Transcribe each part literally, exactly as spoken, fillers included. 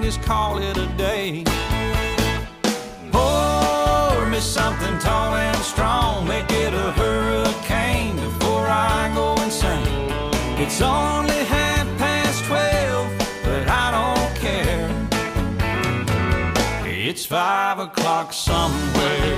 and just call it a day. Pour me something tall and strong, make it a hurricane before I go insane. It's only half past twelve, but I don't care. It's five o'clock somewhere.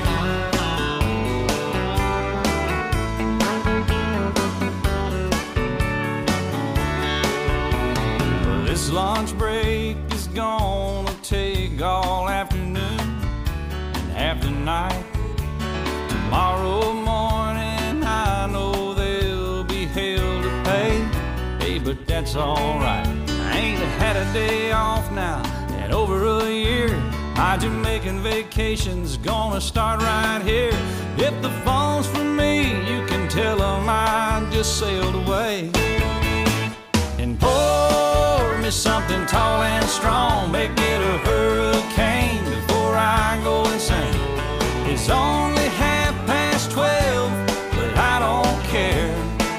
This lunch break is gonna take all afternoon and half the night. Tomorrow morning I know there'll be hell to pay. Hey, but that's alright. I ain't had a day off now in over a year. My Jamaican vacation's gonna start right here. If the phone's for me, you can tell them I just sailed away. And pour me something tall and strong, make it a hurricane before I go insane. It's only half past twelve, but I don't care.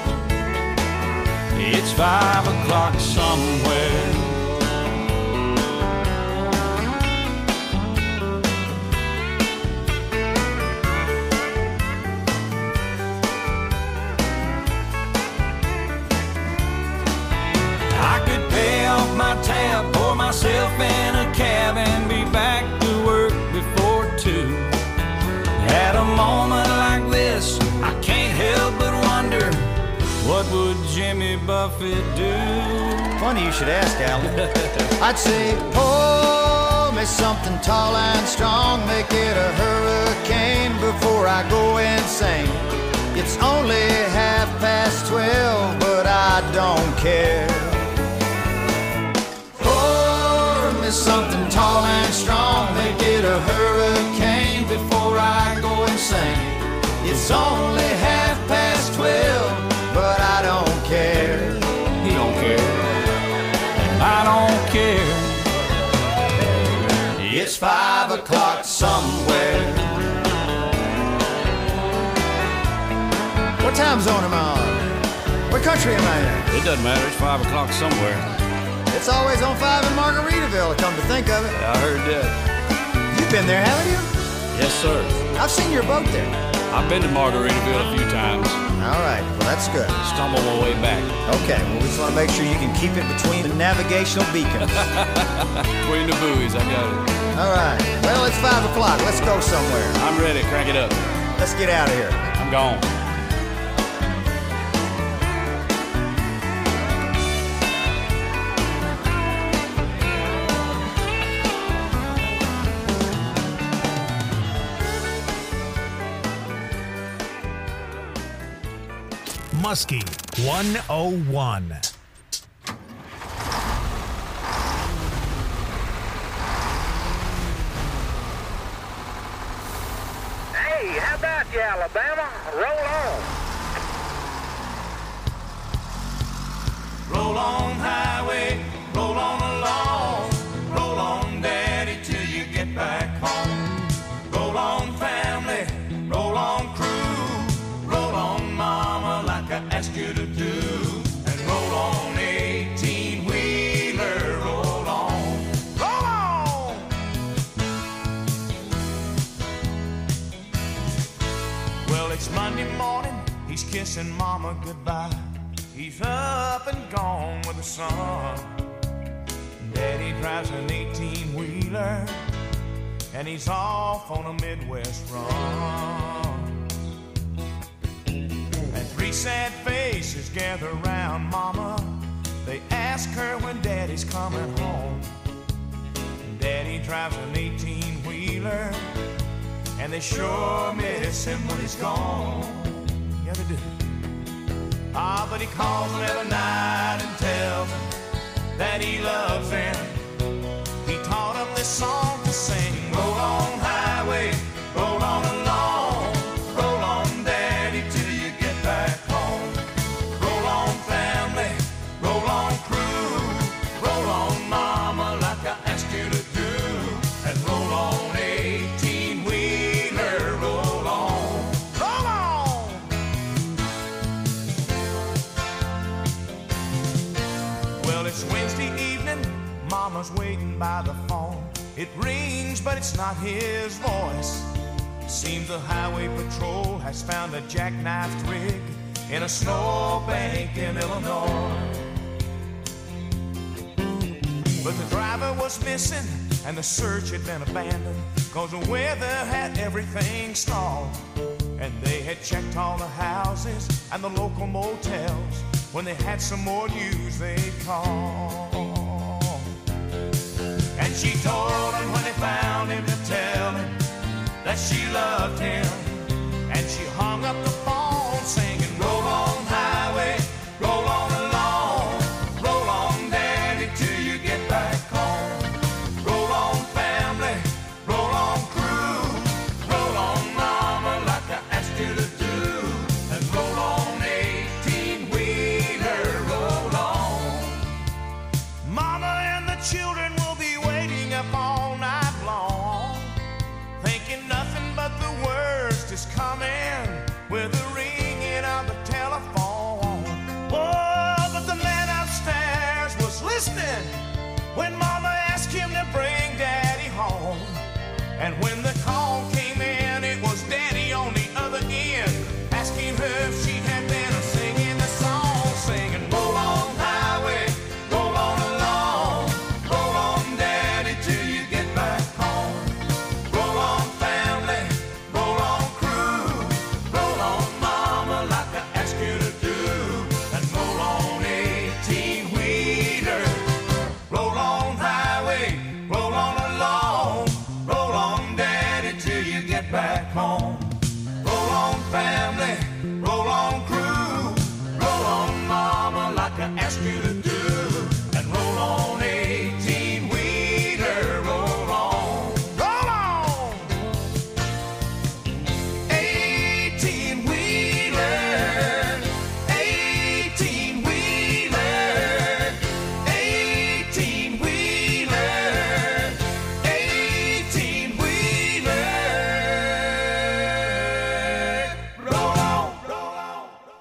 It's five o'clock somewhere. My tab, pour myself in a cab and be back to work before two. At a moment like this, I can't help but wonder, what would Jimmy Buffett do? Funny you should ask, Alan. I'd say, pour me something tall and strong, make it a hurricane before I go insane. It's only half past twelve, but I don't care. Something tall and strong, make it a hurricane before I go insane. It's only half past twelve, but I don't care. He don't care, and I don't care. It's five o'clock somewhere. What time zone am I on? What country am I in? It doesn't matter, it's five o'clock somewhere. It's always on five in Margaritaville, come to think of it. Yeah, I heard that. You've been there, haven't you? Yes, sir. I've seen your boat there. I've been to Margaritaville a few times. All right, well, that's good. Stumble my way back. Okay, well, we just want to make sure you can keep it between the navigational beacons. Between the buoys, I got it. All right, well, it's five o'clock. Let's go somewhere. I'm ready. Crank it up. Let's get out of here. I'm gone. Muskie one oh one. Hey, how about you, Alabama? Roll on. Roll on, highway, roll on along. Roll on, daddy, till you get back home. Roll on, family, roll on, crew. Roll on, mama, like I asked you to do. And roll on, eighteen-wheeler, roll on. Roll on! Well, it's Monday morning, he's kissing mama goodbye. He's up and gone with the sun. Daddy drives an eighteen-wheeler, and he's off on a Midwest run. And three sad faces gather around mama. They ask her when daddy's coming home. Daddy drives an eighteen-wheeler, and they sure miss him when he's gone. Yeah, they do. Ah, but he calls them every night and tells them that he loves them. He taught them this song to sing. Roll on, highway, roll on along. Roll on, daddy, till you get back home. Roll on, family, roll on, crew. Roll on, mama, like I asked you to do. And roll on, eighteen-wheeler, roll on. Roll on! Well, it's Wednesday evening, Mama's waiting by the phone. It rings, but it's not his voice. Seems the highway patrol has found a jackknifed rig in a snowbank in Illinois. But the driver was missing and the search had been abandoned, 'cause the weather had everything stalled. And they had checked all the houses and the local motels. When they had some more news, they'd call. And she told him when they found him to tell him that she loved him. And she hung up the phone singing, roll on highway, roll on along, roll on daddy till you get back home. Roll on family, roll on crew, roll on mama like I asked you to do. And roll on eighteen-wheeler, roll on. Mama and the children will be waiting up all night long, thinking nothing but the worst is coming with the ringing of the telephone. Oh, but the man upstairs was listening when Mama asked him to bring Daddy home. And when the call came in, it was Daddy on the other end, asking her if she had been singing the song, singing, roll on highway, roll on along, roll on Daddy till you get back home. Roll on family, roll on crew, roll on mama like I asked you to do. And roll on eighteen-wheeler, roll on highway, roll on along, roll on daddy till you get back home. Roll on family, roll on crew, roll on mama like I asked you to do. And roll on eighteen-wheeler, roll on, roll on. Eighteen-wheeler, eighteen-wheeler, eighteen-wheeler, eighteen-wheeler. Roll on, roll on.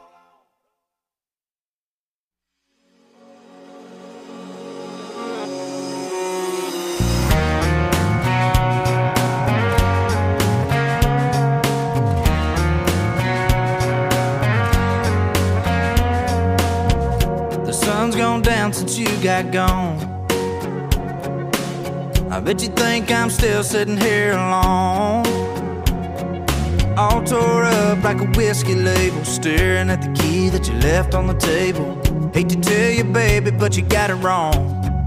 The sun's gone down since you got gone. I bet you think I'm still sitting here alone, all tore up like a whiskey label, staring at the key that you left on the table. Hate to tell you, baby, but you got it wrong.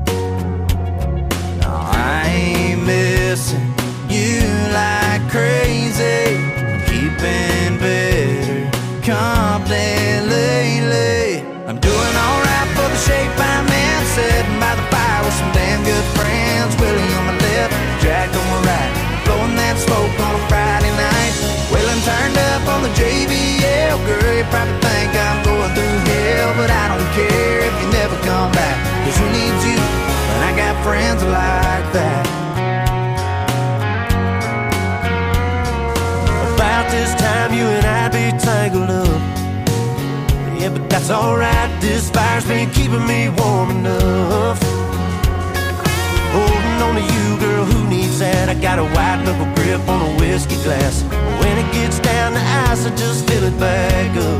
No, I ain't missing you like crazy. I'm keeping better company lately. I'm doing alright for the shape I'm in, sitting by the fire with some damn good friends. Willie on my left, Jack on my right, blowing that smoke on a Friday night. Waylon turned up on the J B L. Girl, you probably think I'm going through hell, but I don't care if you never come back, 'cause who needs you when I got friends like that? About this time you and I'd be tangled up. Yeah, but that's alright, this fire's been keeping me warm enough. Holding on to you, girl, who needs that? I got a white knuckle grip on a whiskey glass. When it gets down to ice, I just fill it back up.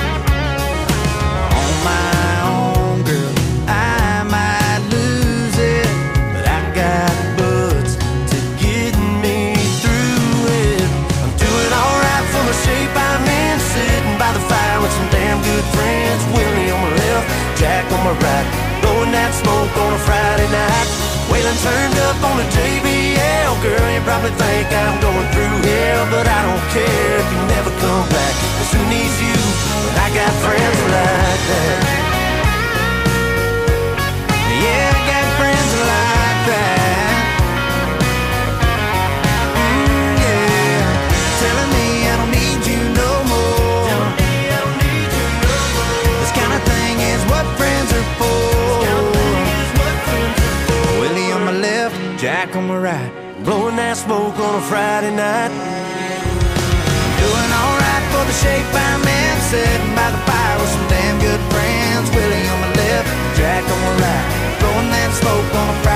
On my own, girl, I might lose it, but I got buds to get me through it. I'm doing alright for the shape I'm in, sitting by the fire with some damn good friends. Willie on my left, Jack on my right, blowing that smoke on a Friday night. Waylon turned up on the J B L. Girl, you probably think I'm going through hell, but I don't care if you never come back, 'cause who needs you when I got friends like that? Yeah, I got friends like that. Mm, yeah, telling me I don't need you no more. Telling me I don't need you no more. This kind of thing is what friends are for. Willie on my left, Jack on my right, blowing that smoke on a Friday night. Doing alright for the shape I'm in, sitting by the fire with some damn good friends. Willie on my left, Jack on my right, blowing that smoke on a Friday night.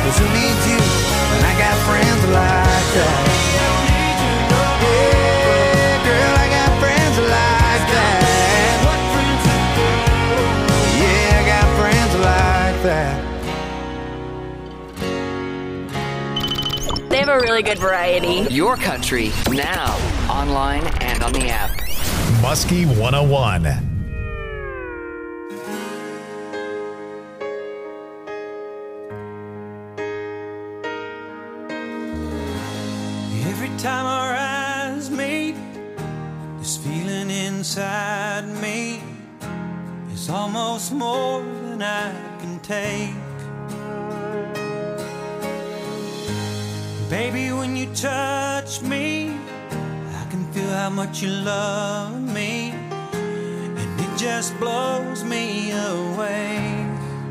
'cause who needs you when I got friends like that? Yeah, girl, I got friends like that. Yeah, I got friends like that. They have a really good variety. Your country, now, online and on the app. Muskie one oh one. Every time our eyes meet, this feeling inside me is almost more than I can take. Baby, when you touch me, I can feel how much you love me, and it just blows me away.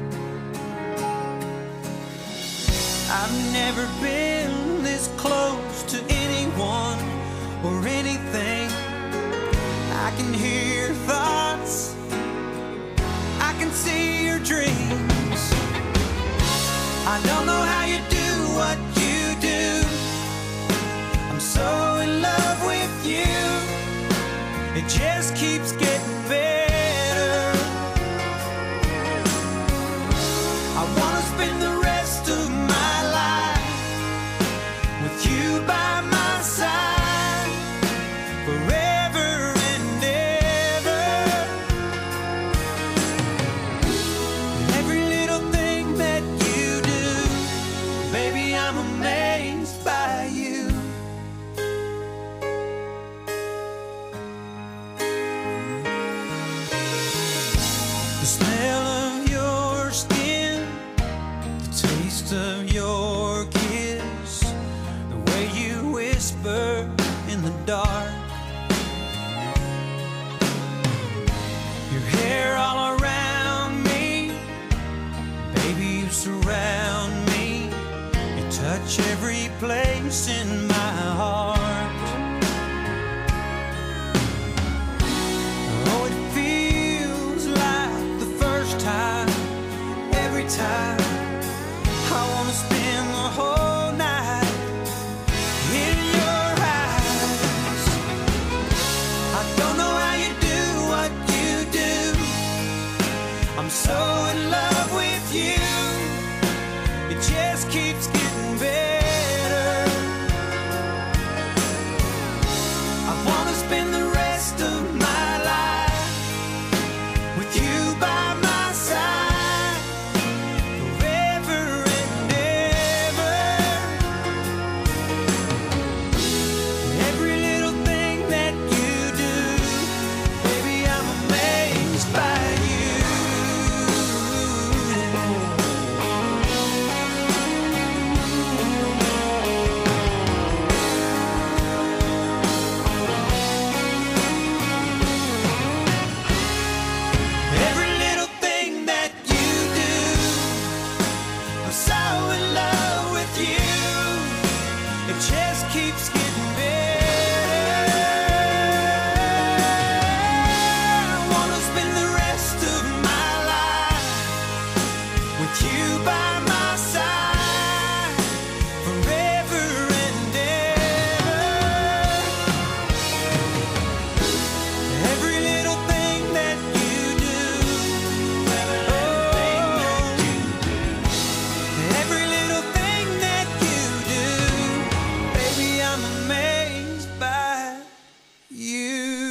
I've never been this close to anyone or anything. I can hear your thoughts, I can see your dreams. I don't know how you do what you do. I'm so in love with you. It just keeps getting better. I wanna spend the rest of my life with you by my side, forever and ever. Every little thing that you do, baby, I'm amazed by you. The smell of your skin, the taste of your kiss, the way you whisper in the dark, your hair all around me, baby, you surround me, you touch every place in my heart. Oh, it feels like the first time, every time. I wanna spend the whole night in your eyes. I don't know how you do what you do. I'm so in love with you. It just keeps getting better. I wanna spend the rest of my life with you by my side, forever and ever. Every little thing that you do, baby, I'm amazed by you. Every little thing that you do, I'm so in love with you. It just keeps getting better. I wanna spend the rest of my life with you by my side, forever and ever. Every little thing that you do, every little thing that you do, baby, I'm amazed by you.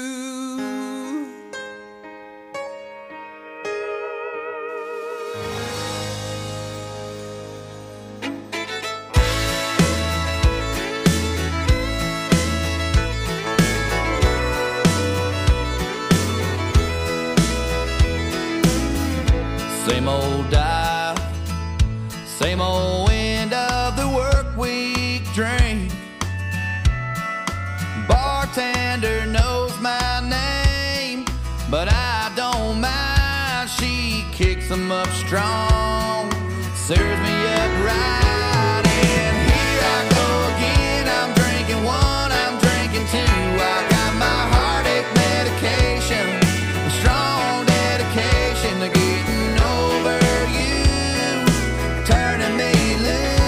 Same old dial, same old end of the work week drink. Bartender knows my name, but I don't mind. She kicks 'em up strong, serves me up right, and here I go again. I'm drinking one, I'm drinking two. I got my heartache medication, a strong dedication to getting over you, turning me loose.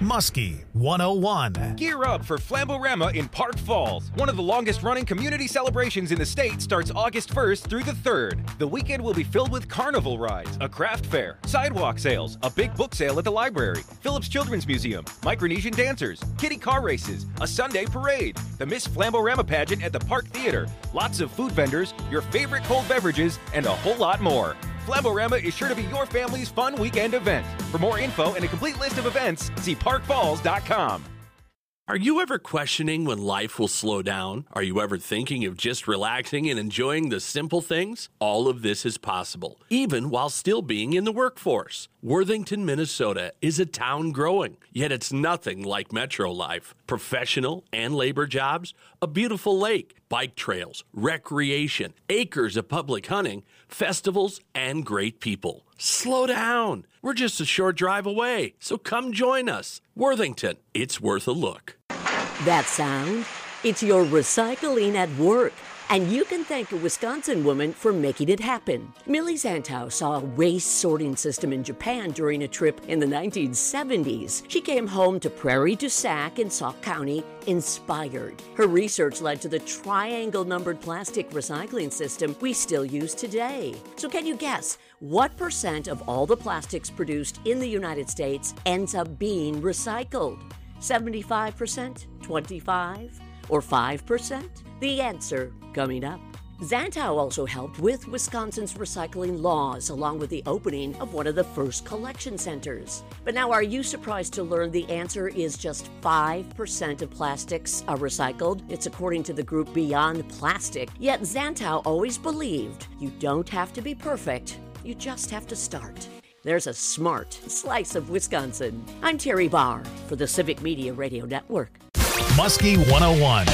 Muskie one oh one. Gear up for Flamborama in Park Falls. One of the longest-running community celebrations in the state starts August first through the third. The weekend will be filled with carnival rides, a craft fair, sidewalk sales, a big book sale at the library, Phillips Children's Museum, Micronesian dancers, kiddie car races, a Sunday parade, the Miss Flamborama pageant at the Park Theater, lots of food vendors, your favorite cold beverages, and a whole lot more. Flamborama is sure to be your family's fun weekend event. For more info and a complete list of events, see park falls dot com. Are you ever questioning when life will slow down? Are you ever thinking of just relaxing and enjoying the simple things? All of this is possible, even while still being in the workforce. Worthington, Minnesota is a town growing, yet it's nothing like metro life. Professional and labor jobs, a beautiful lake, bike trails, recreation, acres of public hunting, festivals, and great people. Slow down. We're just a short drive away, so come join us. Worthington, it's worth a look. That sound? It's your recycling at work. And you can thank a Wisconsin woman for making it happen. Millie Zantow saw a waste sorting system in Japan during a trip in the nineteen seventies. She came home to Prairie du Sac in Sauk County inspired. Her research led to the triangle-numbered plastic recycling system we still use today. So can you guess what percent of all the plastics produced in the United States ends up being recycled? seventy-five percent? twenty-five? Or five percent? The answer coming up. Zantow also helped with Wisconsin's recycling laws, along with the opening of one of the first collection centers. But now, are you surprised to learn the answer is just five percent of plastics are recycled? It's according to the group Beyond Plastic. Yet Zantow always believed you don't have to be perfect, you just have to start. There's a smart slice of Wisconsin. I'm Terry Barr for the Civic Media Radio Network. Muskie one oh one.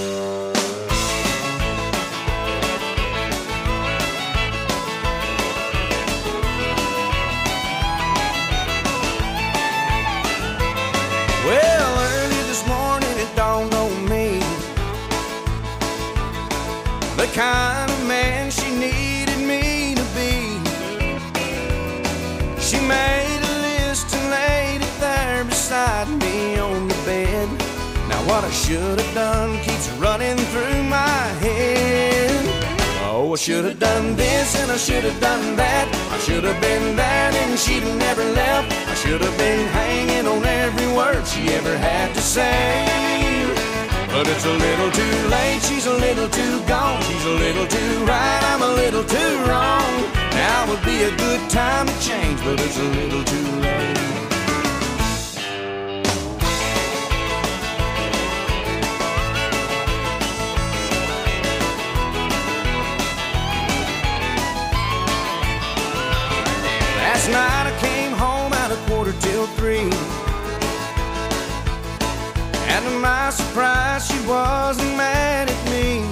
Well, early this morning it dawned on me the kind of man she needed me to be. She made a list and laid it there beside me on the bed. Now what I should have done keeps running through my head. Oh, I should have done this and I should have done that. I should have been there and she'd have never left. I should have been hanging on every word she ever had to say. But it's a little too late, she's a little too gone. She's a little too right, I'm a little too wrong. Now would be a good time to change, but it's a little too late. Last night I came home at a quarter till three, and to my surprise she wasn't mad at me.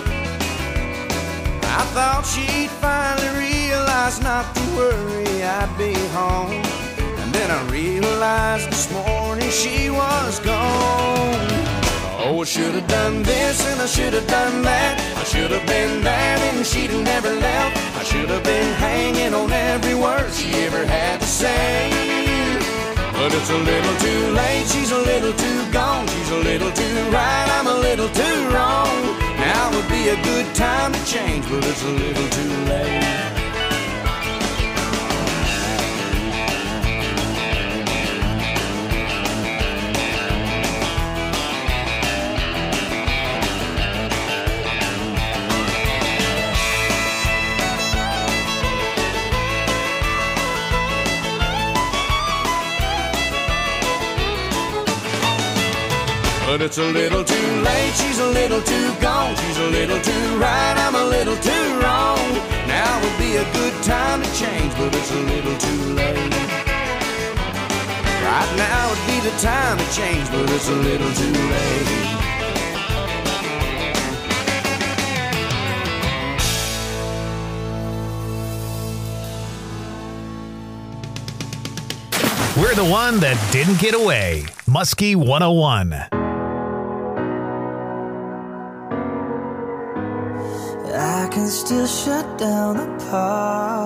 I thought she'd finally realize not to worry, I'd be home. And then I realized this morning she was gone. Oh, I should have done this and I should have done that. I should have been there and she'd have never left. I should have been hanging on every word she ever had to say. But it's a little too late, she's a little too gone. She's a little too right, I'm a little too wrong. Now would be a good time to change, but it's a little too late. But it's a little too late, she's a little too gone. She's a little too right, I'm a little too wrong. Now would be a good time to change, but it's a little too late. Right now would be the time to change, but it's a little too late. We're the one that didn't get away. Muskie one oh one. I can still shut down the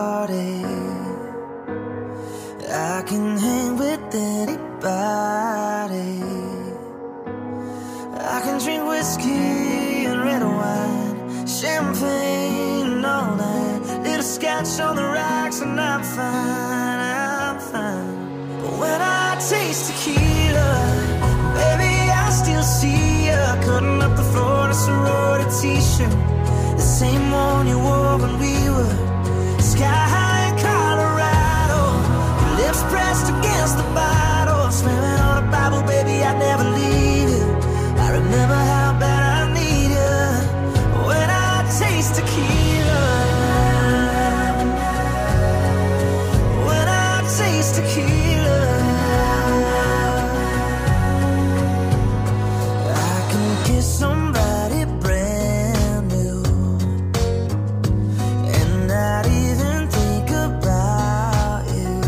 party. I can hang with anybody. cash on the racks and I'm fine, I'm fine. But when I taste tequila, baby, I still see ya cutting up the Florida sorority t-shirt, the same one you wore when we were sky high in Colorado. Your lips pressed against the bottle, swimming on a Bible, baby, I'd never leave you. I remember how bad I need you when I taste tequila. When I taste tequila, I can kiss somebody brand new and not even think about you.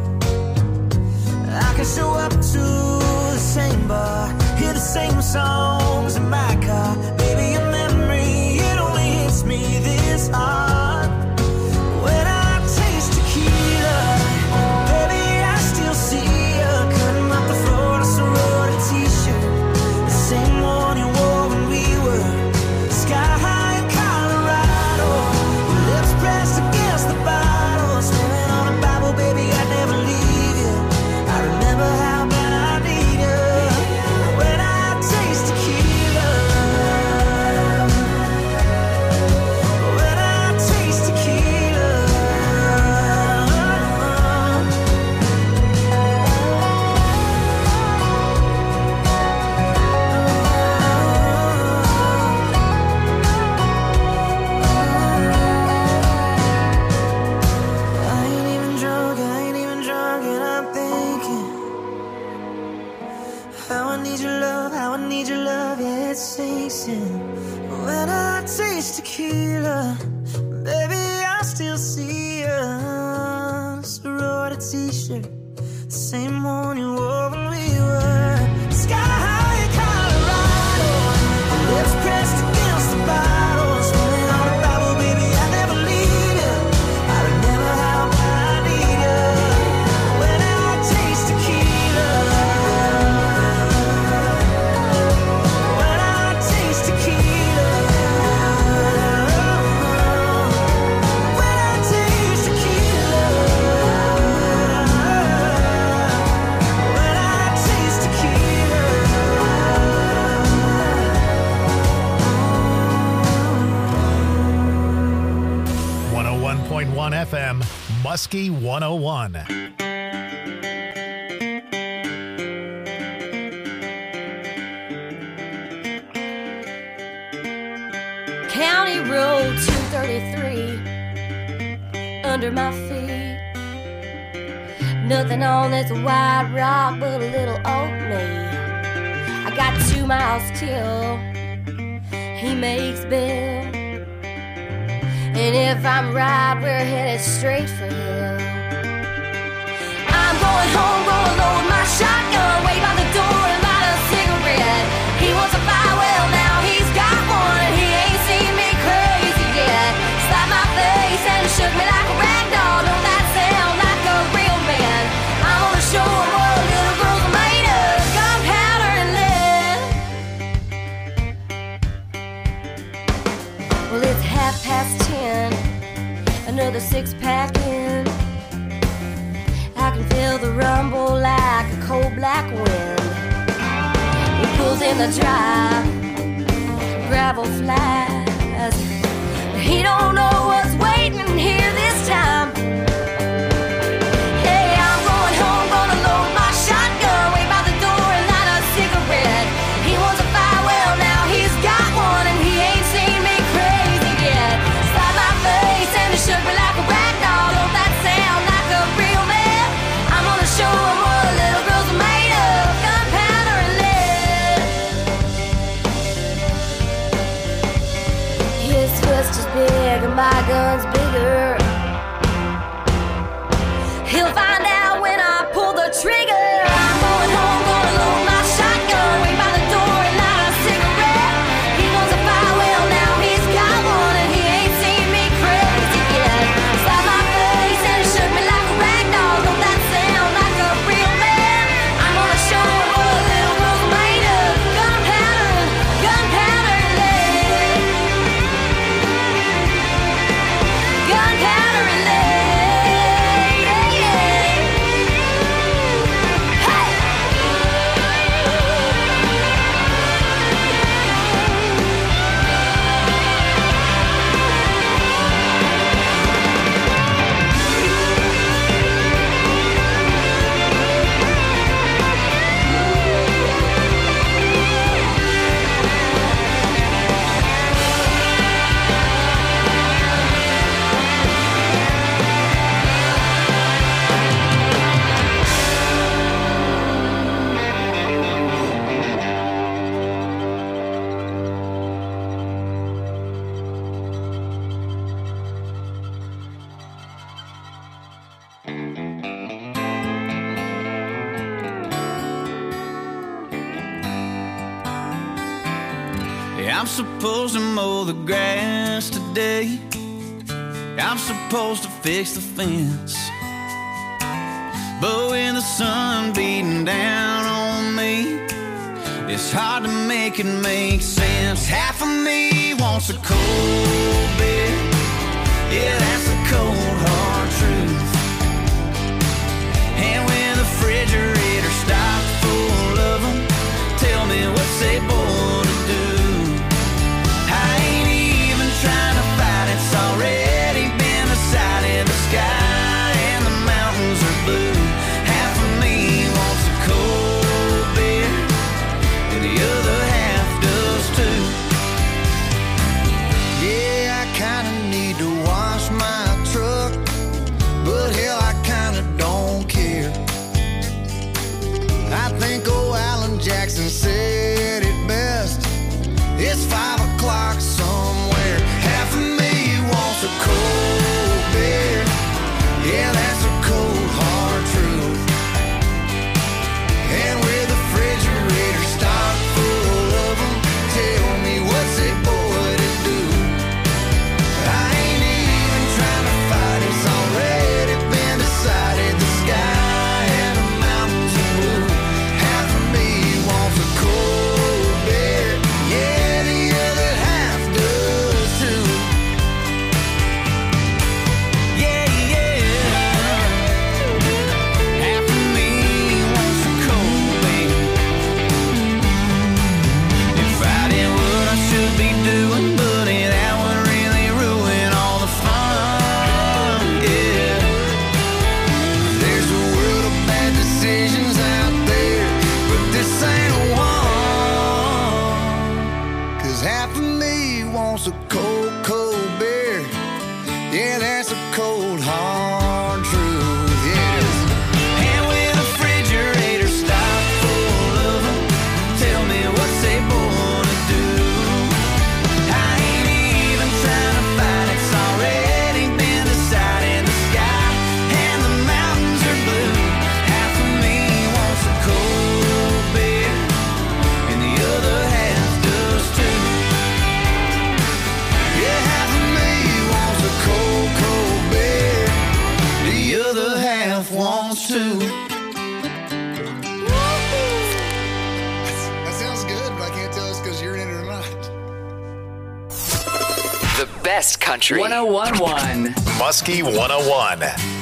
I can show up to the same bar, hear the same songs in my car. Baby, your memory, it only hits me this hard. When I taste tequila, baby, I still see you cutting up the Florida sorority t-shirt, the same one you wore when we were sky high in Colorado. Your lips pressed against the bottle, swimming on a Bible, baby, I'd never leave you. I remember how bad I need you when I taste tequila. When I taste tequila. I ain't even drunk, I ain't even drunk, and I'm thinking how I need your love, how I need your love, yeah, it sinks in. When I taste tequila, baby, I still see you. Sorority t-shirt, the same one you wore when we were sky high in Colorado. Lips pressed against the bottle, swimming on a Bible, baby, I never leave you. I remember how bad I need you when I taste tequila. When I taste tequila. When I taste tequila. When I taste tequila. one oh one point one F M, Muskie one oh one. County Road two thirty-three under my feet. Nothing on this white rock but a little old me. I got two miles till he makes Bill. And if I'm right, we're headed straight for him. I'm going home, gonna load my shotgun, wait by the door and light a cigarette. He wants a fire, well now he's got one, and he ain't seen me crazy yet. Slapped my face and shook me like a rag doll. Don't that sound like a real man? I'm gonna show him what little girls are made of, gunpowder and lead. Well, it's half past ten, another six pack in. I can feel the rumble like a cold black wind. He pulls in the drive, gravel flies. He don't know what's waiting here this time. Hey, I'm going home, gonna load my shotgun, wait by the door and light a cigarette. He wants a fire, well now he's got one, and he ain't seen me crazy yet. Slap my face and it shook me like a rag doll. Don't that sound like a real man? I'm gonna show him what little girls are made of, gunpowder and lead. His fist is big and my gun's bigger. He'll find out when I pull the trigger. I'm going home, gonna load my shotgun, wait by the door and light a cigarette. He wants a fire, well now he's got one, and he ain't seen me crazy yet. Slap my face and it shook me like a rag doll. Don't that sound like a real man? I'm gonna show him what little girls are made of, gunpowder, gunpowder and lead. Gunpowder and lead. I'm supposed to mow the grass today. I'm supposed to fix the fence. But when the sun beating down on me, it's hard to make it make sense. Half of me wants a cold beer. Yeah, that's a cold, hard truth. And when the refrigerator stocked full of them, tell me what's a boy to do. I ain't even trying to fight, it's already been decided. The sky and the mountains are blue. Half of me wants a cold beer, and the other half does too. Yeah, I kinda need to wash my truck, but hell, I kinda don't care. I think old Alan Jackson said it best. It's five o'clock somewhere. Half of me wants a cold beer. Yeah, that's a cold, hard truth. And with the refrigerator stocked full of them, tell me what's a boy to do. I ain't even trying to fight, it's already been decided. The sky and the mountains are blue. Half of me wants a cold beer. Yeah, the other half does too. Yeah, yeah. Half of me wants a cold beer. If I did what I should be doing, buddy, that would really ruin all the fun. Yeah. There's a world of bad decisions out there, but this ain't a one. Cause half of me wants a cold, cold beer. Yeah, that's a cold, hard truth. Yes. And with the refrigerator stocked full of them, tell me what's they born to do. I ain't even trying to fight, it's already been decided. The sky and the mountains are blue. Half of me wants a cold beer, and the other half does too. Yeah, half of me wants a cold, cold beer. The other half wants to. That sounds good, but I can't tell it's because you're in it or not. The best country. one oh one point one. Muskie one oh one.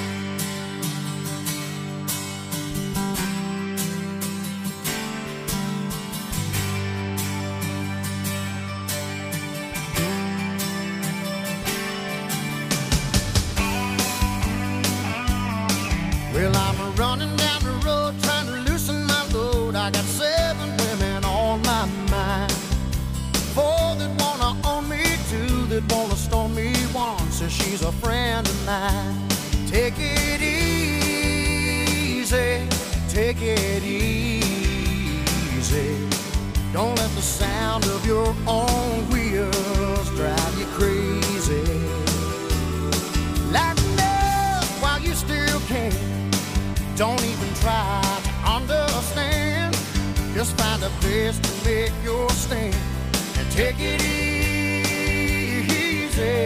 Well, I'm running down the road trying to loosen my load. I got seven women on my mind. Four that wanna own me, two that wanna storm me. One says she's a friend of mine. Take it easy, take it easy. Don't let the sound of your own wheels drive you crazy. Lighten up while you still can. Don't even try to understand. Just find a place to make your stand and take it easy.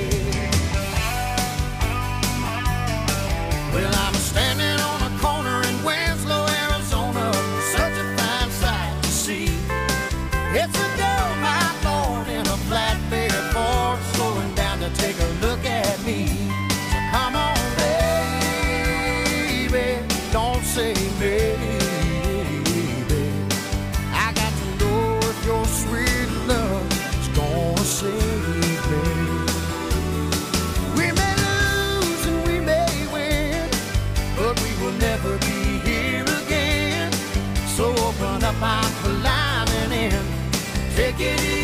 Well, I'm standing on a corner in Winslow, Arizona. Such a fine sight to see. It's a girl, my lord, in a flatbed Ford, slowing down to take a look at me. So come on, baby, don't say maybe. I got to know if your sweet love is gonna save me. We may lose and we may win, but we will never be here again. So open up, I'm climbing in. Take it easy.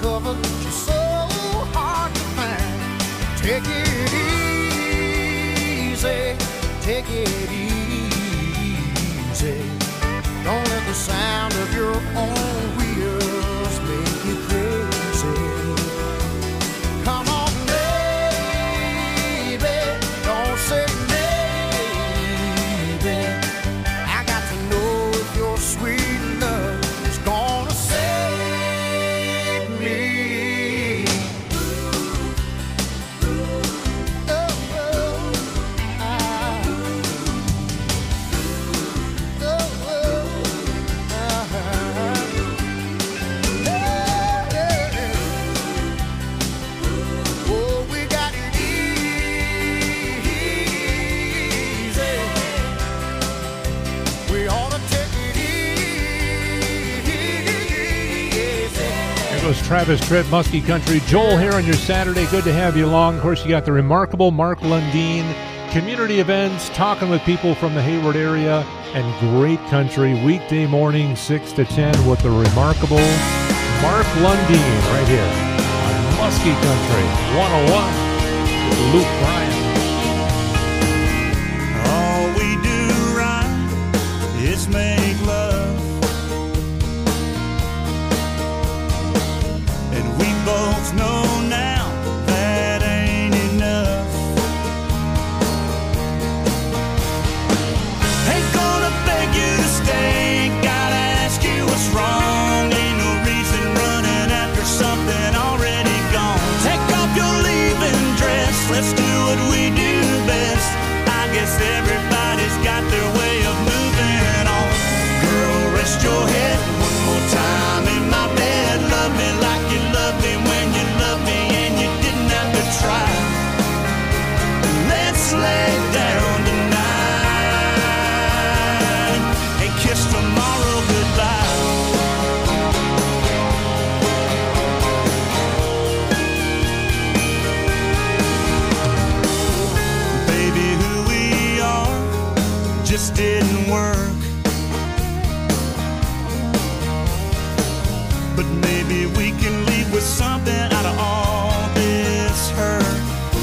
cover, she's so hard to find. Take it easy, take it easy. Don't let the sound of your own wheels make you crazy. Come on, baby, don't say maybe. I got to know if your sweet love is gonna save me. Oh, oh, ah. Oh, oh, ah. Yeah, yeah. Oh, we got it easy. We ought to take it easy. There goes Travis Tritt, Muskie Country. Joel here on your Saturday. Good to have you along. Of course, you got the remarkable Mark Lundeen. Community events, talking with people from the Hayward area, and great country. Weekday morning, six to ten, with the remarkable Mark Lundeen right here on Muskie Country one oh one with Luke Bryan. All we do right is make love, and we both know now that ain't enough. Ain't gonna beg you to stay, gotta ask you what's wrong. Ain't no reason running after something already gone. Take off your leaving dress, let's do what we do best. I guess everybody's got their way of moving on. Girl, rest your head one more time in my bed. Love me like you loved me when you loved me and you didn't have to try. Let's lay down tonight and kiss tomorrow goodbye. Baby, who we are just didn't work. But maybe we can leave with something out of all this hurt.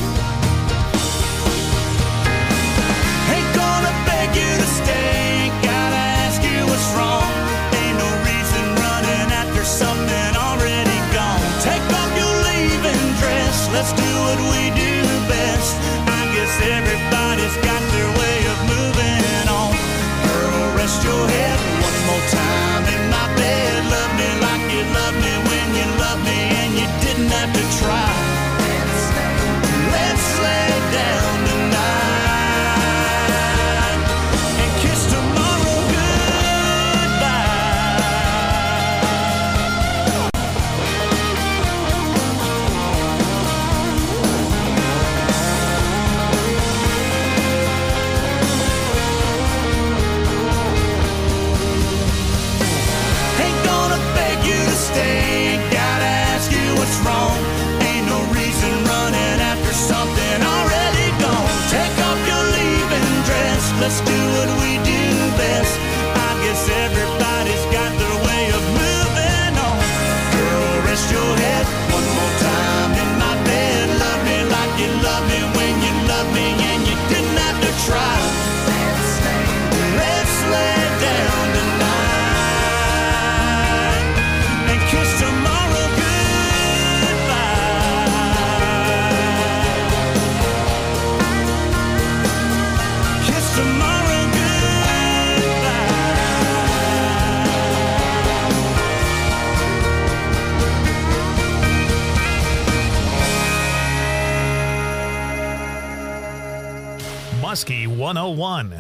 Ain't gonna beg you to stay, gotta ask you what's wrong. Ain't no reason running after something already gone. Take off your leaving dress, let's do what we do best. I guess everybody's got their way of moving on. Girl, rest your head one more time in my bed. Love me like you loved me when you loved me and you didn't have to try. Let's lay down tonight and kiss tomorrow Ain't gonna beg you to stay, gotta ask you what's wrong. Ain't no reason running after something already gone. Take off your leaving dress, let's do what we do best. I guess everybody's got their way of moving on. Girl, rest your head one more time in my bed. Love me like you loved me when you loved me and you didn't have to try. Let's lay down tonight and kiss tomorrow goodbye. Kiss tomorrow goodbye. Muskie one oh one.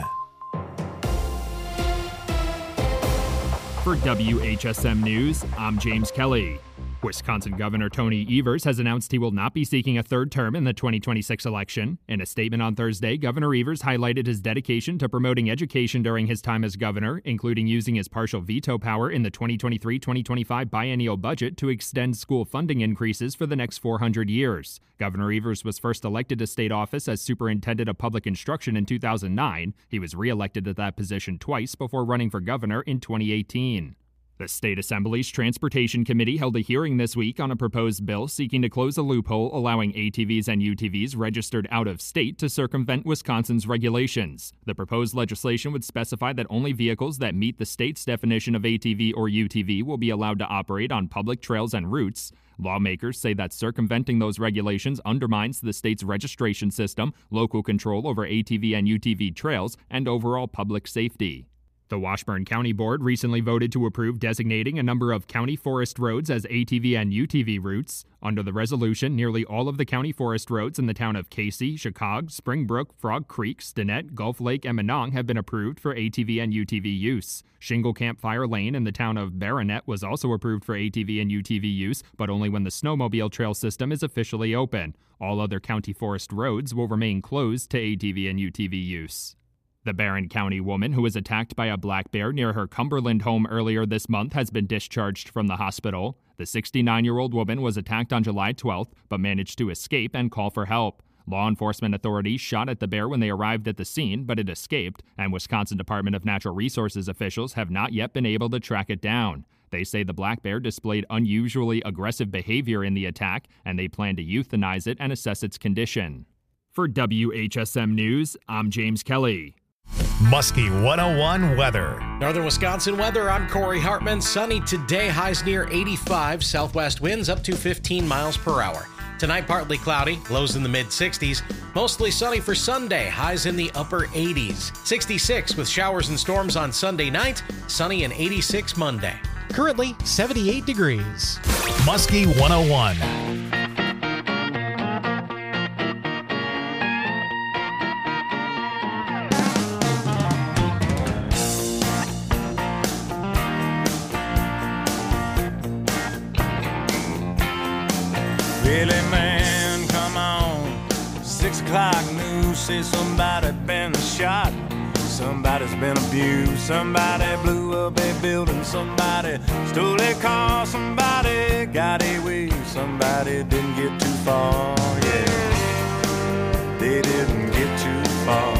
For W H S M News, I'm James Kelly. Wisconsin Governor Tony Evers has announced he will not be seeking a third term in the twenty twenty-six election. In a statement on Thursday, Governor Evers highlighted his dedication to promoting education during his time as governor, including using his partial veto power in the twenty twenty-three twenty twenty-five biennial budget to extend school funding increases for the next four hundred years. Governor Evers was first elected to state office as Superintendent of Public Instruction in two thousand nine. He was re-elected at that position twice before running for governor in twenty eighteen. The State Assembly's Transportation Committee held a hearing this week on a proposed bill seeking to close a loophole allowing A T Vs and U T Vs registered out of state to circumvent Wisconsin's regulations. The proposed legislation would specify that only vehicles that meet the state's definition of A T V or U T V will be allowed to operate on public trails and routes. Lawmakers say that circumventing those regulations undermines the state's registration system, local control over A T V and U T V trails, and overall public safety. The Washburn County Board recently voted to approve designating a number of county forest roads as A T V and U T V routes. Under the resolution, nearly all of the county forest roads in the town of Casey, Chicago, Springbrook, Frog Creek, Stinnett, Gulf Lake, and Monong have been approved for A T V and U T V use. Shingle Campfire Lane in the town of Baronet was also approved for A T V and U T V use, but only when the snowmobile trail system is officially open. All other county forest roads will remain closed to A T V and U T V use. The Barron County woman who was attacked by a black bear near her Cumberland home earlier this month has been discharged from the hospital. The sixty-nine-year-old woman was attacked on July twelfth, but managed to escape and call for help. Law enforcement authorities shot at the bear when they arrived at the scene, but it escaped, and Wisconsin Department of Natural Resources officials have not yet been able to track it down. They say the black bear displayed unusually aggressive behavior in the attack, and they plan to euthanize it and assess its condition. For W H S M News, I'm James Kelly. Muskie one oh one weather. Northern Wisconsin weather, I'm Corey Hartman. Sunny today, highs near eighty-five. Southwest winds up to fifteen miles per hour. Tonight, partly cloudy, lows in the mid sixties. Mostly sunny for Sunday, highs in the upper eighties. sixty-six with showers and storms on Sunday night, sunny and eighty-six Monday. Currently, seventy-eight degrees. Muskie one oh one. Really, man, come on. Six o'clock news says somebody been shot. Somebody's been abused. Somebody blew up a building. Somebody stole a car. Somebody got away. Somebody didn't get too far. Yeah, they didn't get too far.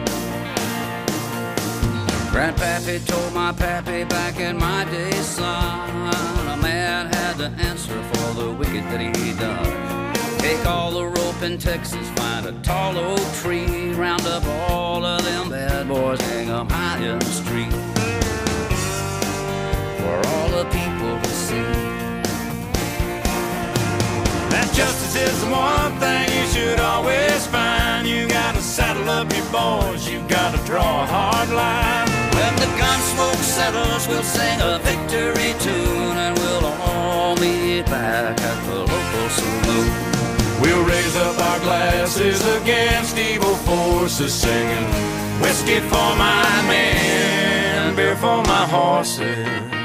Grandpappy told my pappy back in my day, son, a man had to answer for the wicked that he done. Take all the rope in Texas, find a tall oak tree, round up all of them bad boys, hang them high in the street for all the people to see. That justice is the one thing you should always find. You gotta saddle up your boys, you gotta draw a hard line. When the gun smoke settles, we'll sing a victory tune, and we'll all meet back at the local saloon. We'll raise up our glasses against evil forces, singing whiskey for my men, beer for my horses.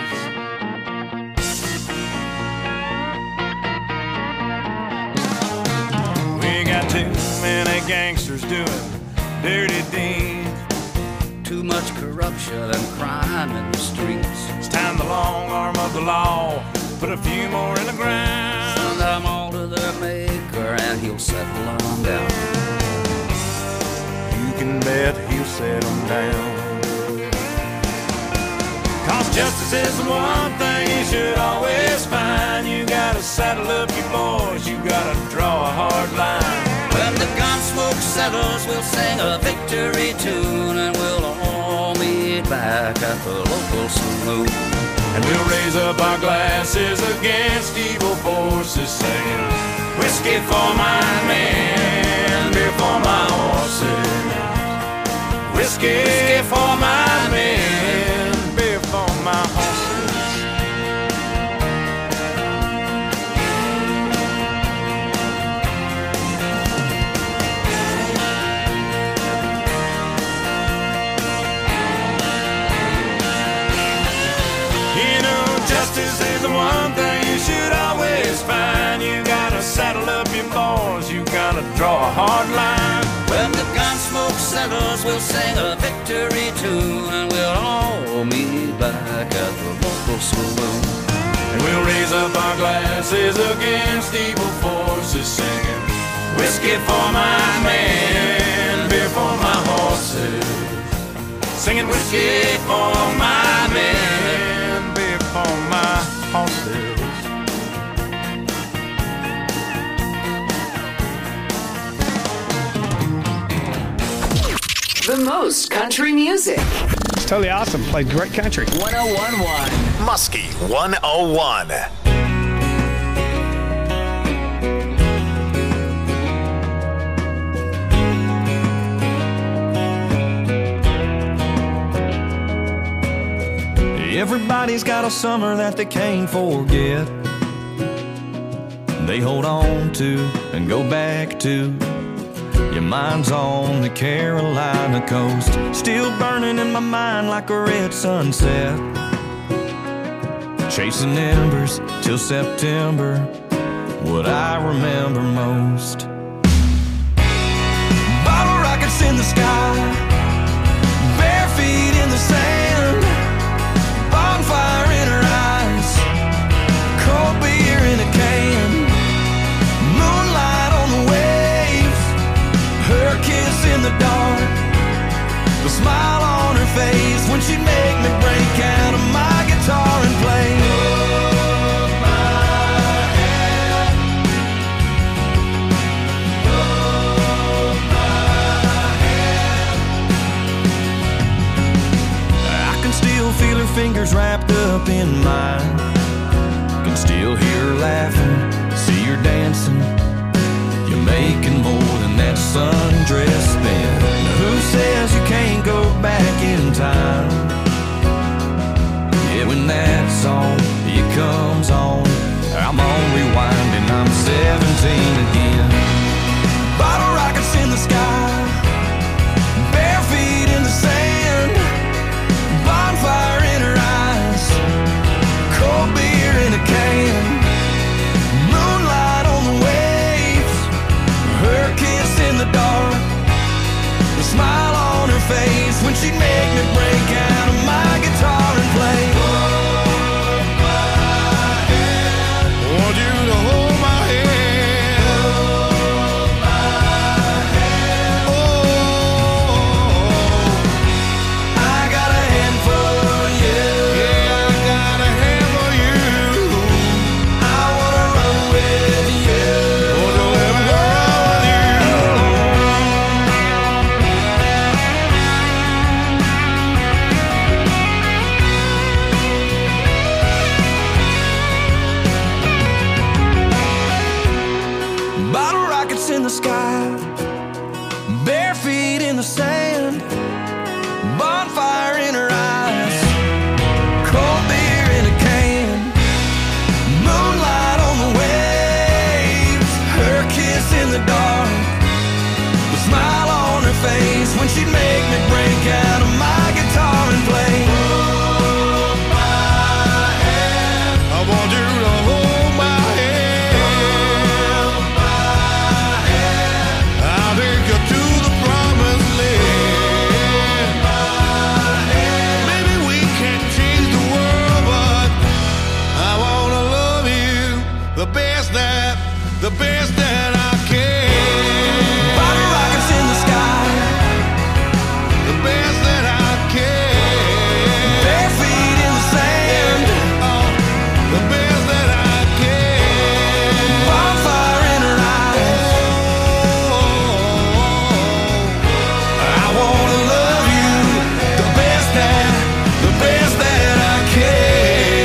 We got too many gangsters doing dirty deeds. Too much corruption and crime in the streets. It's time the long arm of the law put a few more in the ground. Send them all to their maker and he'll settle them down. You can bet he'll settle down. Cause justice is the one thing you should always find. You gotta saddle up your boys, you gotta draw a hard line. When the gun smoke settles, we'll sing a victory tune, and we'll all meet back at the local saloon. And we'll raise up our glasses against evil forces, singing whiskey for my men, beer for my horses. Whiskey for my men, beer for my horses. Justice is the one thing you should always find. You gotta saddle up your boys, you gotta draw a hard line. When the gun smoke settles, we'll sing a victory tune, and we'll all meet back at the local saloon. And we'll raise up our glasses against evil forces, singing whiskey for my men, beer for my horses. Singing whiskey for my men, beer for most country music. It's totally awesome. Played great country. one oh one point one Muskie one oh one. Everybody's got a summer that they can't forget. They hold on to and go back to. Your mind's on the Carolina coast, still burning in my mind like a red sunset. Chasing embers till September, what I remember most. Bottle rockets in the sky, bare feet in the sand, bonfire in her eyes, cold beer in a can, moonlight on the waves, her kiss in the dark, the smile on her face when she'd make me break out of my guitar and play. Hold my hand, hold my hand. I can still feel her fingers wrapped up in mine, can still hear her laughing, see her dancing. You're making more than that sundress then. Now who says you can't go back in time? Yeah, when that song, it comes on, I'm on rewind and I'm seventeen again. Bottle rockets in the sky, bare feet in the sand, bonfire in her eyes, cold beer in a can, moonlight on the waves, her kiss in the dark, the smile on her face when she'd make me break out of my guitar and play. Hold my hand, want you to hold my hand, hold my hand. Oh, I got a hand for you. Yeah, I got a hand for you. I wanna run with you. Wanna let me run with you. Bottle rockets in the sky, bare feet in the sand, bonfire in her eyes, cold beer in a can, moonlight on the waves, her kiss in the dark, the smile on her face when she'd make me break out of my guitar and play. Hold my hand, I want you to hold my hand, hold my hand. I'll take you to the promised land. Hold my hand. Maybe we can't change the world, but I wanna love you the best that, the best that I can. Bottle rockets in the sky, the best that I can. Bare feet in the sand, oh, the best that I can. Bonfire in her eyes, oh, I wanna love you the best that, the best that I can.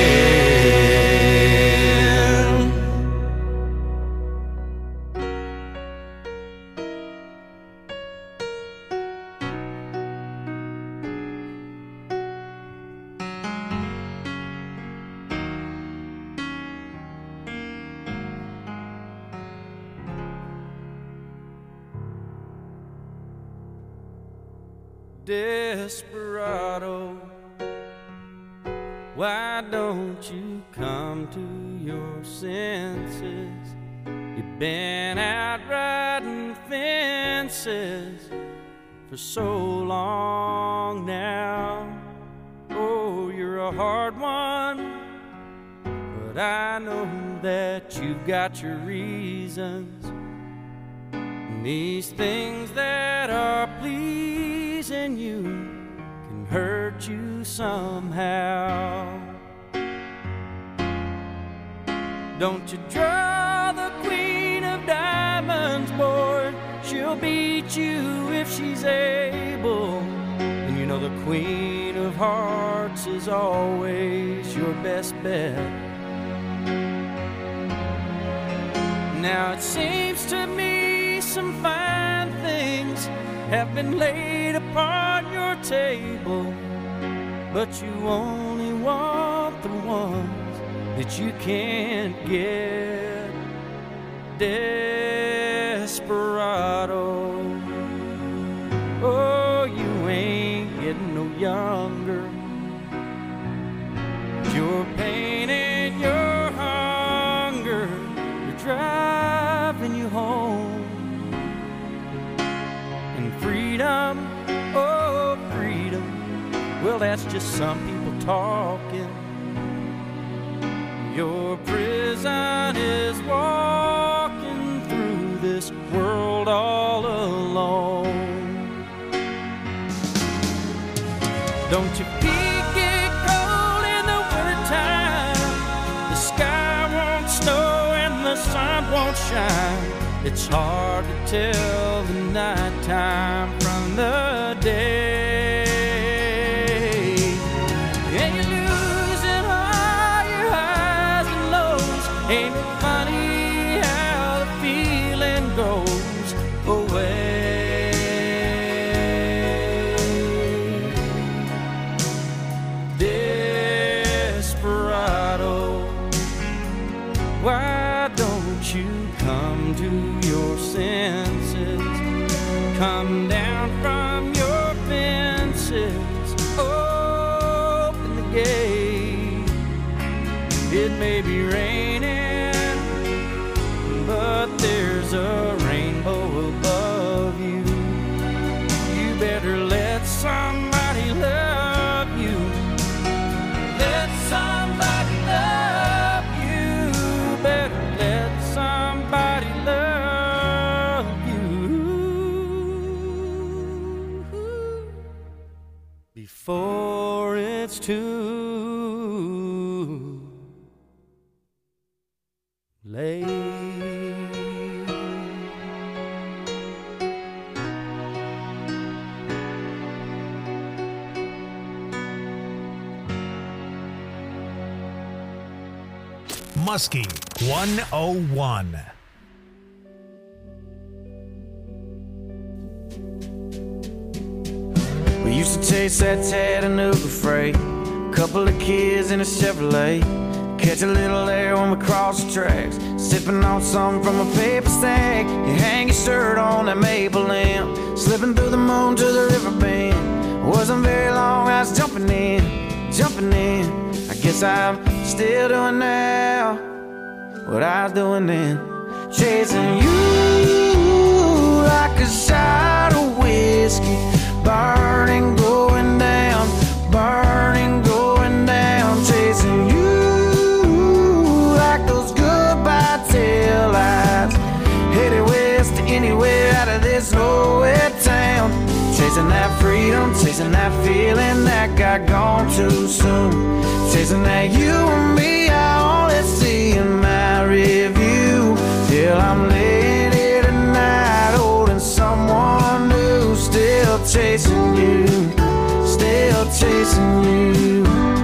Desperado, why don't you come to your senses? You've been out riding fences for so long now. Oh, you're a hard one, but I know that you've got your reasons. And these things that are pleasing you can hurt you somehow. Don't you draw the queen of diamonds, boy. She'll beat you if she's able. know the Queen of Hearts is always your best bet. Now it seems to me some fine things have been laid upon your table, but you only want the ones that you can't get. Desperado, oh, you ain't getting no younger. Your pain and your hunger are driving you home. And freedom, oh, freedom, well, that's just some people talking. Your prison is walking through this world all alone. Don't your feet get cold in the wintertime? The sky won't snow and the sun won't shine. It's hard to tell the nighttime from the day. And you're losing all your highs and lows. Ain't it funny how the feeling goes away? Desperado, why don't you come to your senses? Come down from your fences, open the gate. It may be raining, but there's a rainbow above you. You better let somebody love you. Let somebody love you. Better let somebody love you before it's too late. Muskie one oh one. We used to chase that Chattanooga freight, couple of kids in a Chevrolet, catch a little air when we cross the tracks, sipping on something from a paper stack. You hang your shirt on that maple lamp, slipping through the moon to the river bend. Wasn't very long, I was jumping in, jumping in. I guess I'm still doing now what I was doing then, chasing you like a shot of whiskey, burning, going down, burning, going down, chasing you like those goodbye taillights, headed west to anywhere out of this nowhere town, chasing that freedom, chasing that feeling that got gone too soon, chasing that you and me I only see in my review, till I'm laying here tonight holding someone new, still chasing you, still chasing you.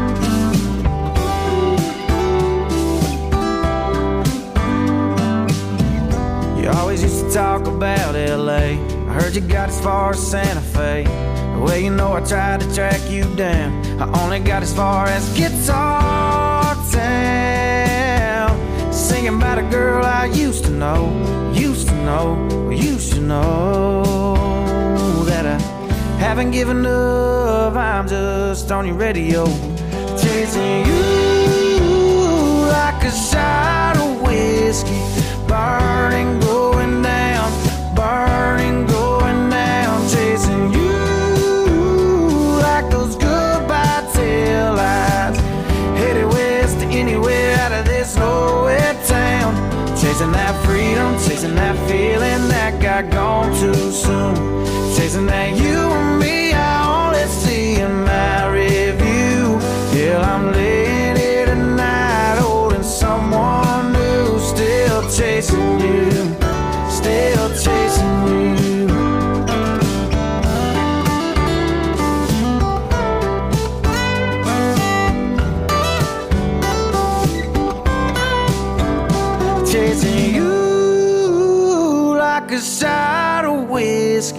You always used to talk about L A, I heard you got as far as Santa Fe. Well, you know I tried to track you down, I only got as far as Guitar Town, singing about a girl I used to know, used to know, used to know, that I haven't given up, I'm just on your radio, chasing you like a shot of whiskey, burning, going down, burning, going down, chasing you like those goodbye taillights, headed west to anywhere out of this nowhere town, chasing that freedom, chasing that feeling that got gone too soon, chasing that you and me I only see in my review, till I'm laying here tonight holding someone new, still chasing you, still chasing you.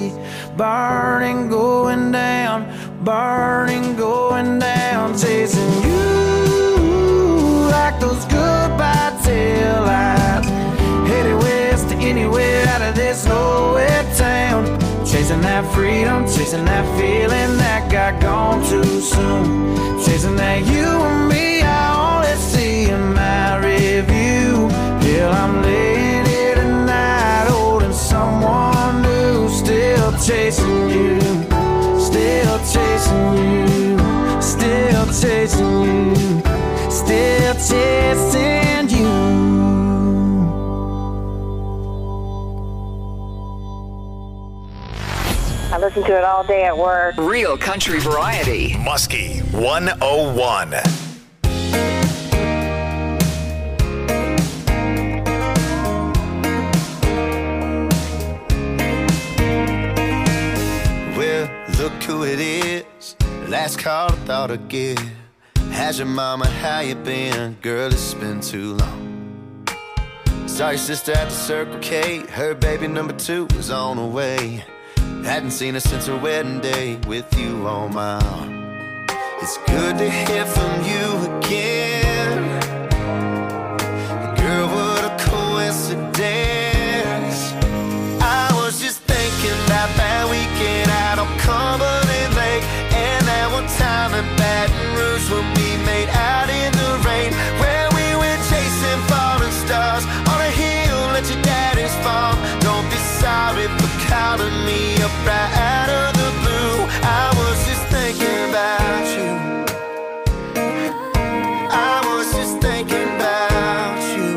see burning, going down, burning, going down, chasing you like those goodbye taillights, headed west to anywhere out of this nowhere town, chasing that freedom, chasing that feeling that got gone too soon, chasing that you and me I only see in my review. Till I'm laying here tonight holding someone new, still chasing you, still chasing you, still chasing you, still chasing you. I listen to it all day at work. Real country variety. Muskie one oh one. Well, look who it is. Last call I thought I'd get. How's your mama, how you been? Girl, it's been too long. Saw your sister at the Circle K. Her baby number two was on the way. Hadn't seen her since her wedding day with you on my arm. It's good to hear from you again. Girl, what a coincidence. I was just thinking about that weekend out on Cumberland Lake, and that one time in Baton Rouge when we made out in the rain, where we went chasing falling stars on a hill at your daddy's farm. Don't be sorry for calling me up right out of the blue. I was just thinking about you. I was just thinking about you.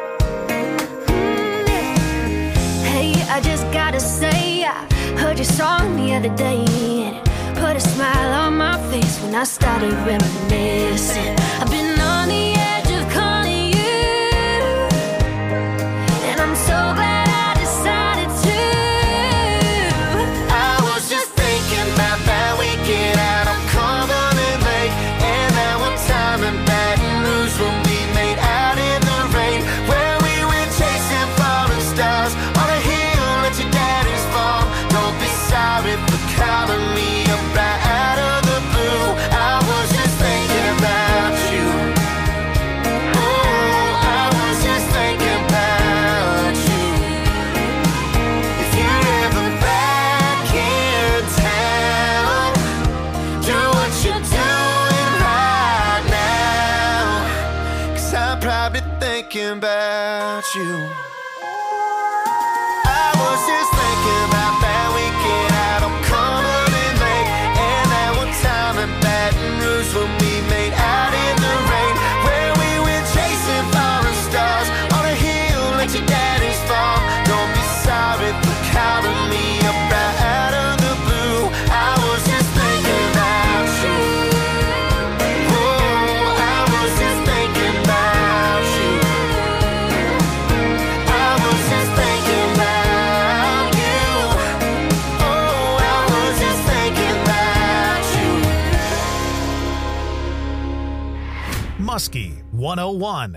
Hey, I just gotta say, I heard your song the other day, and it put a smile on my face when I started reminiscing. I've been on the edge of calling you, and I'm so glad I decided to. I was just thinking about that weekend out on Cumberland Lake, and that one time in Baton Rouge when we made out in the rain, where we went chasing falling stars on a hill at your daddy's farm. Don't be sorry for calling me up right out of the blue. I was just thinking about you. Oh, I was just thinking about you. If you're ever back in town, do what you're doing right now, 'cause I'm probably thinking about you. I was just thinking about that weekend out on Cumberland Lake, and that one time in Baton Rouge when we made out in the rain, where we went chasing falling stars on a hill at your daddy's farm. Don't be sorry for calling me up right out of the blue. I was just thinking about you. Oh, I was just thinking about you. I was just thinking about you. Oh, I was just thinking about you. Muskie one oh one.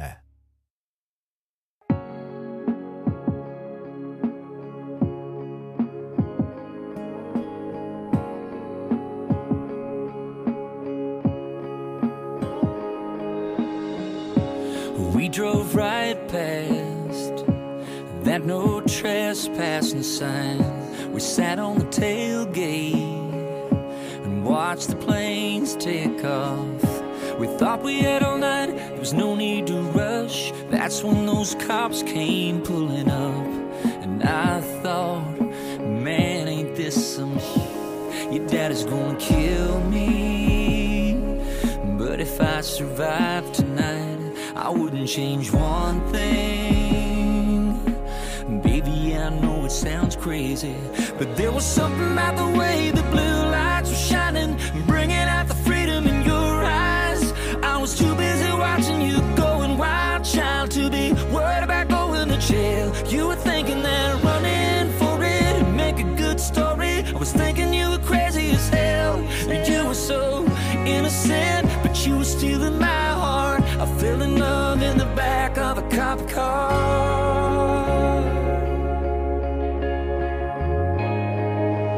We drove right past that no trespassing sign. We sat on the tailgate and watched the planes take off. We thought we had all night, there was no need to rush. That's when those cops came pulling up, and I thought, man, ain't this some shit? Your daddy's gonna kill me. But if I survive tonight, I wouldn't change one thing. Baby, I know it sounds crazy, but there was something about the way the blue lights were shining, bringing out the freedom in your eyes. I was too busy watching you going wild, child, to be worried about going to jail. You were thinking that running for it would make a good story. I was thinking you were crazy as hell. You were so innocent, but you were stealing my heart. I fell in love in the back of a cop car.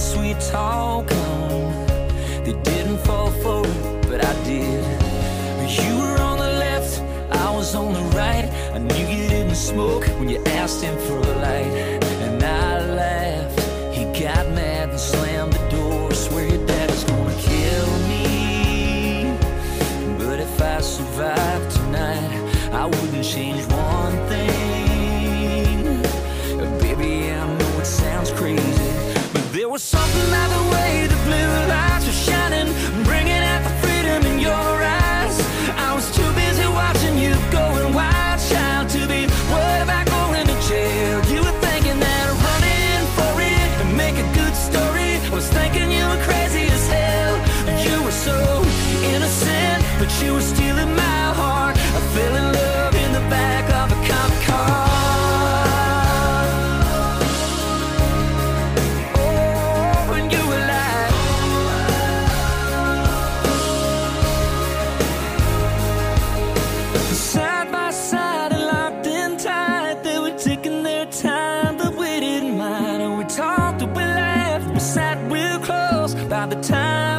sweet talk on. They didn't fall for it, but I did. You were on the left, I was on the right. I knew you didn't smoke when you asked him for a light. And I laughed, he got mad and slammed the door. Swear your daddy's gonna kill me, but if I survive tonight, I wouldn't change one thing. Baby, I know it sounds crazy, but there was something about the way the blue lights were shining, bringing out the freedom in your eyes. I was too busy watching you going wild, child, to be worried about going to jail. You were thinking that running for it and make a good story. I was thinking you were crazy as hell. You were so innocent, but you were stealing my heart. I fell in love in the back of a cop car. Oh, and you were like, side by side and locked in tight. They were taking their time, but we didn't mind. And we talked and we laughed, we sat real close. By the time